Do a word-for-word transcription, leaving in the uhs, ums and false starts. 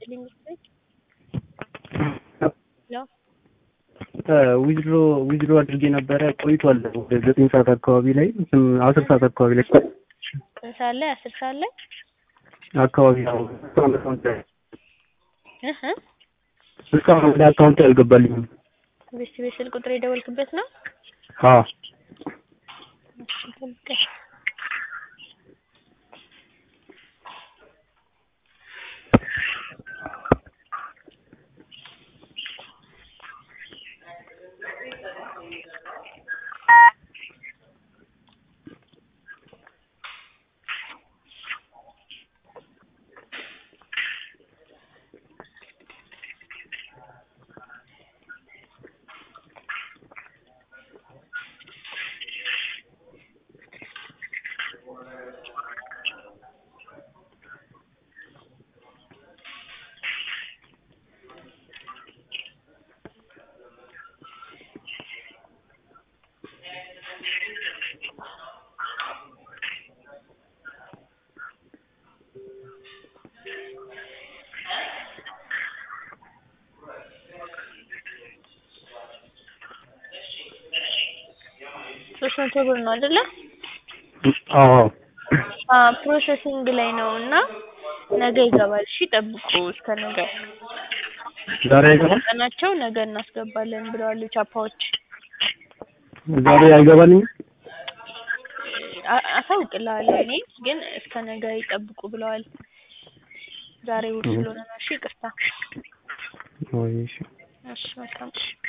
ይስጥልኝ መስሎኝ ነው። ዊዝድሮ ዊዝድሮ አድርጌ ነበረ ቆይቷል። ወደ ዘጠኝ ሰዓት አካባቢ ላይ አስር ሰዓት አካባቢ ላይ ስንት ሰዓት ላይ አስር ሰዓት ላይ አካባቢ ነው እህ እስካሁን ወደ አካውንት አልገባልኝም። ቤት ቤት ስልክ ቁጥር የደወልክበት ነው? አዎ ሶስት መቶ ብር ነው አይደለ? አዎ አ ፕሮሰሲንግ ላይ ነውና ነገ ይገባል። እሺ ጠብቁ እስከ ነገ። ዛሬ አይገባም? ቀናቸው ነገ እናስገባለን ብለዋል ቻፓዎች። ዛሬ አይገባልኝም? አሳውቅልሃለሁ እኔ ግን እስከ ነገ ይጠብቁ ብለዋል። ዛሬ እሑድ ስለሆነ ነው። እሺ ይቅርታ። ወይ እሺ እሺ መልካም